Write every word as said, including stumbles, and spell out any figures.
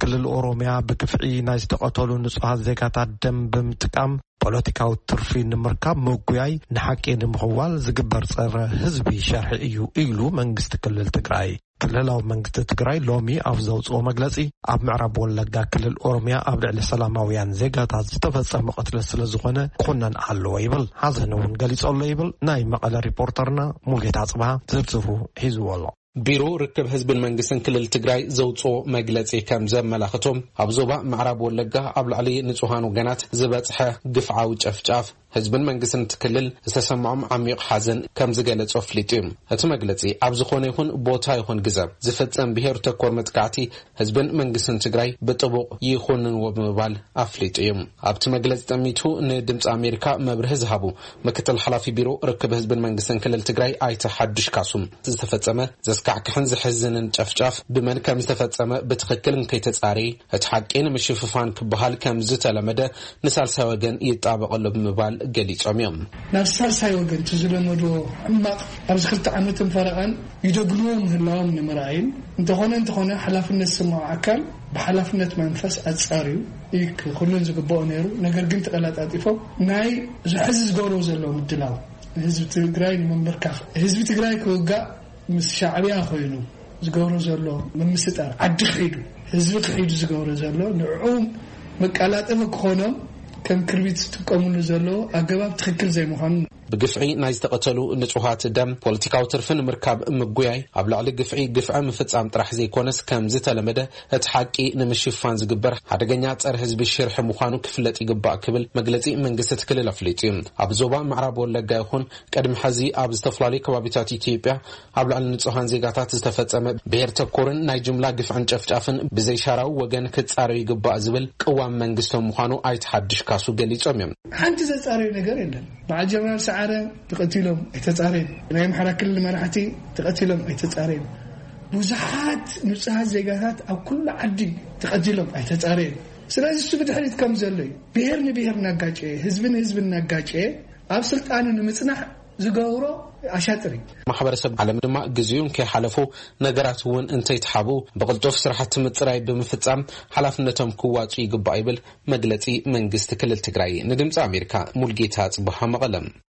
ክልል ኦሮሚያ በክፍዒ ናይ ዝተቀተሉ ንጹሃት ዜጋታት ደም ብምጥቃም ፖለቲካዊ ትርፊ ንምርካብ መጉያይ ንሓቂ ንምኽዋል ዝግበር ጸረ ህዝቢ ሸርሒ እዩ ኢሉ መንግስቲ ክልል ትግራይ ክልላዊ መንግስቲ ትግራይ ሎሚ ኣብ ዘውፅኦ መግለጺ ኣብ ምዕራብ ወለጋ ክልል ኦሮሚያ ኣብ ልዕሊ ሰላማውያን ዜጋታት ዝተፈጸመ ቅትለ ስለ ዝኾነ ኩነን ኣለዎ ይብል ሓዘን እውን ገሊጾሎ ይብል ናይ መቐለ ሪፖርተርና ሙልጌታ ጽባህ ዝርዝሩ ሒዝዎ ኣሎ ቢሮ ርክብ ህዝብን መንግስትን ክልል ትግራይ ዘውፅኦ መግለጺ ከም ዘመላኽቶም ኣብ ዞባ ምዕራብ ወለጋ ኣብ ላዕሊ ንጹሃን ወገናት ዝበጽሐ ግፍዓዊ ጨፍጫፍ ህዝብን መንግስትን ትክልል ዝተሰምዖም ዓሚቕ ሓዘን ከም ዝገለጾ ፍሊጡ እዩ እቲ መግለጺ ኣብ ዝኾነ ይኹን ቦታ ይኹን ግዜ ዝፈጸም ብሄር ተኮር መጥቃዕቲ ህዝብን መንግስትን ትግራይ ብጥቡቕ ይኹንንዎ ብምባል ኣፍሊጡ እዩ ኣብቲ መግለጺ ጠሚቱ ንድምፂ ኣሜሪካ መብርሂ ዝሃቡ ምክትል ሓላፊ ቢሮ ርክብ ህዝብን መንግስትን ክልል ትግራይ ኣይተ ሓዱሽ ካሱም ዝተፈጸመ ዘስካዕክሕን ዝሕዝንን ጨፍጫፍ ብመን ከም ዝተፈጸመ ብትክክል ከይተጻረየ እቲ ሓቂ ንምሽፍፋን ክበሃል ከም ዝተለመደ ንሳልሳይ ወገን ይጣበቐሉ ብምባል ገሊጾም ናሳልሳይ ወገን ተዝለመዶ ሕማቕ ኣብ ዝክልተ ዓመትን ፈረቓን ይደግሉዎም ህላዎም ንምርኣይን እንተኾነ እንተኾነ ሓላፍነት ስምዖ ኣካል ብሓላፍነት መንፈስ ኣጻሪዩ ይክ ኩሉን ዝግበኦ ነይሩ ነገር ግን ተቀላጣጢፎም ናይ ዝሕዝ ዝገብሮ ዘሎ ምድላው ህዝቢ ትግራይ ንምምርካኽ ህዝቢ ትግራይ ክውጋእ ምስ ሻዕብያ ኮይኑ ዝገብሮ ዘሎ ምምስጣር ዓዲ ኺዱ ህዝቢ ኺዱ ዝገብሮ ዘሎ ንዑም መቀላጠፍ ክኾኖም ከም ክርቢት ተቀሙሉ ዘሎ ኣገባብ ትክክል ዘይምዃኑ ብግፍዒ ናይ ዝተቀተሉ ንጹሃት ደም ፖለቲካዊ ትርፍን ምርካብ ምጉያይ ኣብ ላዕሊ ግፍዒ ግፍዐ ምፍጻም ጥራሕ ዘይኮነስ ከም ዝተለመደ እቲ ሓቂ ንምሽፋን ዝግበር ሓደገኛ ጸረ ህዝቢ ሽርሒ ምዃኑ ክፍለጥ ይግባእ ክብል መግለጺ መንግስቲ ትክልል ኣፍሊጡ እዩ ኣብ ዞባ ምዕራብ ወለጋ ይኹን ቀድሚ ሕዚ ኣብ ዝተፈላለዩ ከባቢታት ኢትዮጵያ ኣብ ላዕሊ ንጹሃን ዜጋታት ዝተፈጸመ ብሄር ተኮርን ናይ ጅምላ ግፍዕን ጨፍጫፍን ብዘይሻራዊ ወገን ክጻረዩ ይግባእ ዝብል ቅዋም መንግስቶም ምዃኑ ኣይተሓድሽ ካሱ ገሊጾም እዮም ሓንቲ ዘጻረዩ ነገር የለን ባዕጀነራል ሰዓረ ተቀቲሎም አይተጻረዩ ናይ ምሕራ ክልል መራሕቲ ተቀቲሎም አይተጻረዩ ብዙሓት ንጹሃት ዜጋታት ኣብ ኩሉ ዓዲ ተቀቲሎም አይተጻረዩ ስለዚህ እሱ ብድሕሪት ከም ዘሎ ብሄር ንብሄር ናጋጨ ህዝብን ህዝብን ናጋጨ ኣብ ስልጣኑ ንምጽናሕ ዝገብሮ አሻጥሪ ማሕበረሰብ ዓለም ድማ ግዜውን ከይሓለፉ ነገራት እውን እንተይተሓቡ በቅልጦፍ ስራሕቲ ምጽራይ ብምፍጻም ሓላፍነቶም ክዋጹ ይግባእ ይብል መግለጺ መንግስቲ ክልል ትግራይ ንድምፂ ኣሜሪካ ሙልጌታ ጽባህ መቐለም